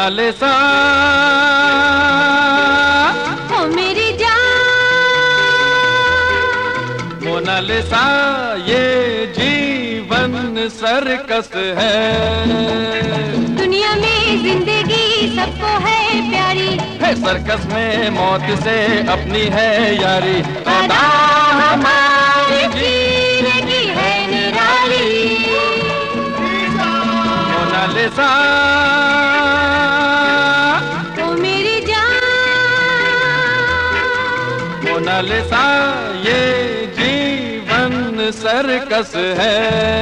Mona Lisa ओ मेरी जान, Mona Lisa ये जीवन सर्कस है। दुनिया में जिंदगी सबको है प्यारी, है सर्कस में मौत से अपनी है यारी। अदा हमारे जीने की है निराली। मोनालिसा ओ मेरी जान, मोनालिसा ये जीवन सर्कस है।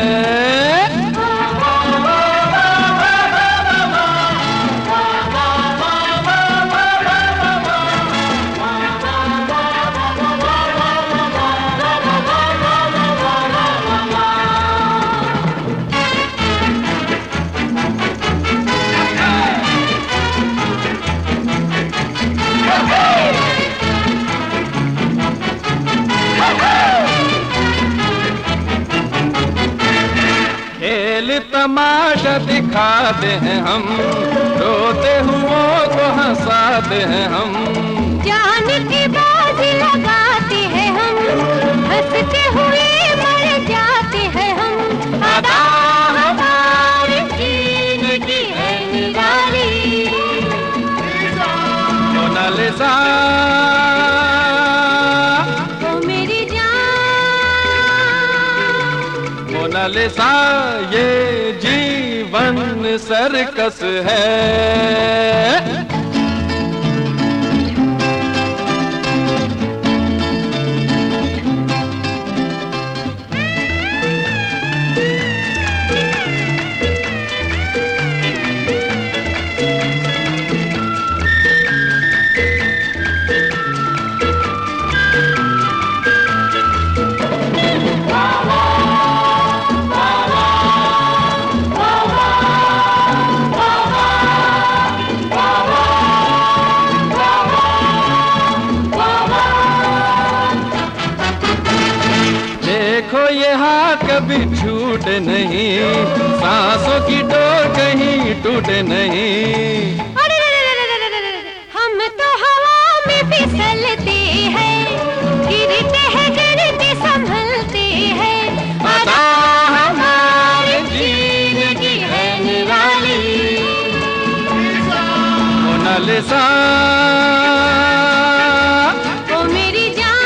खेल तमाशा दिखाते हैं हम, रोते हुओं को हंसाते हैं हम। जान की बाजी लगाते हैं हम, हंसते हुए मर जाते हैं हम। अदा हमारे जीने की है निराली। मोनालिसा ओ मेरी जान, मोनालिसा ये जीवन सर्कस है। देखो यहाँ कभी छूटे नहीं, सांसों की डोर कहीं टूटे नहीं। अरे हम तो हवा में फिसलते हैं, गिरते हैं गिरते संभलते हैं। अदा हमारे जीने की है निराली। मोनालिसा ओ मेरी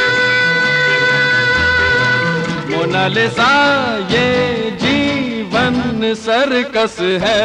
जान, मोनालिसा ये जीवन सर्कस है।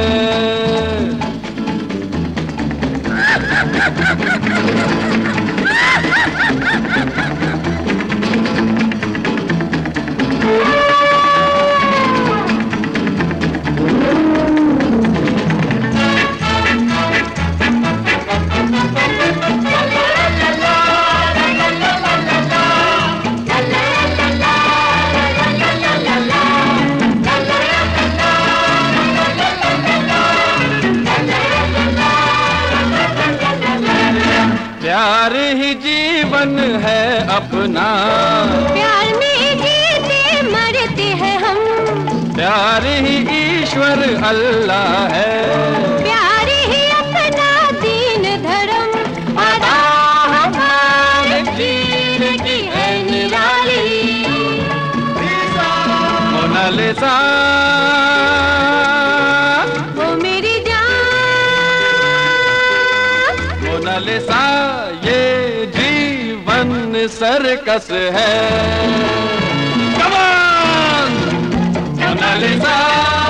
प्यार ही जीवन है अपना, प्यार में जीते मरते हैं हम। प्यार ही ईश्वर अल्लाह है। प्यार ही अपना दीन धर्म। अदा हमारे जीने की है निराली। मोनालिसा ओ मेरी जान, मोनालिसा ये जीवन सर्कस है। Come on Mona Lisa.